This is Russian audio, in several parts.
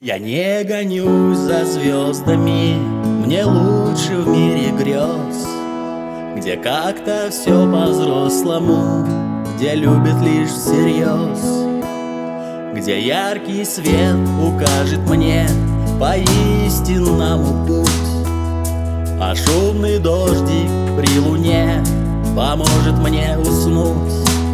Я не гонюсь за звездами, мне лучше в мире грез, где как-то все по-взрослому, где любят лишь всерьез, где яркий свет укажет мне по истинному путь, а шумный дождик при луне поможет мне уснуть.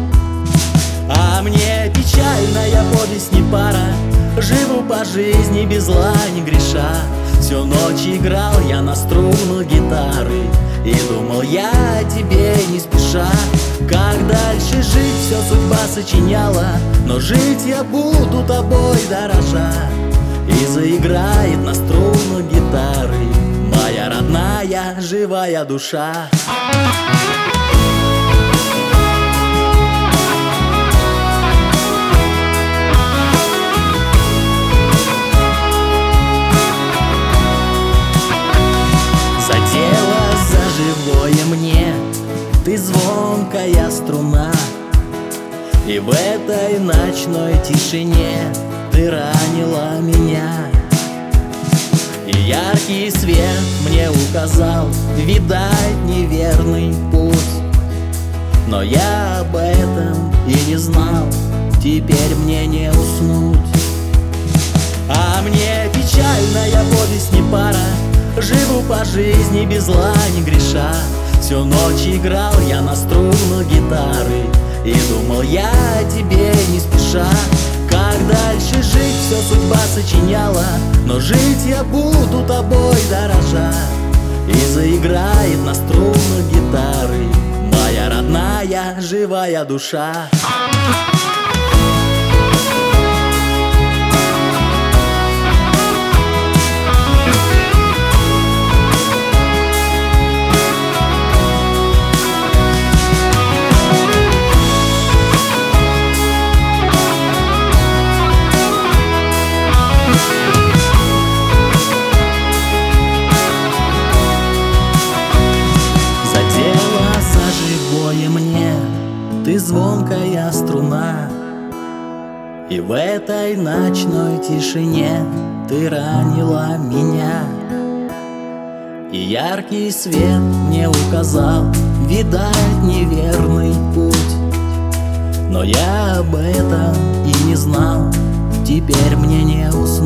А мне печальная повесть не пара, живу по жизни без зла не греша. Всю ночь играл я на струнах гитары и думал я о тебе не спеша. Как дальше жить, все судьба сочиняла, но жить я буду тобой дорожа. И заиграет на струнах гитары моя родная живая душа. Мне ты звонкая струна, и в этой ночной тишине ты ранила меня. И яркий свет мне указал, видать, неверный путь, но я об этом и не знал, теперь мне не уснуть. А мне печальная повесть не пара, живу по жизни без зла не греша. Всю ночь играл я на струнах гитары и думал я о тебе не спеша. Как дальше жить, все судьба сочиняла, но жить я буду тобой дорожа. И заиграет на струнах гитары моя родная живая душа. Мне ты звонкая струна, и в этой ночной тишине ты ранила меня. И яркий свет мне указал, видать, неверный путь, но я об этом и не знал, теперь мне не уснуть.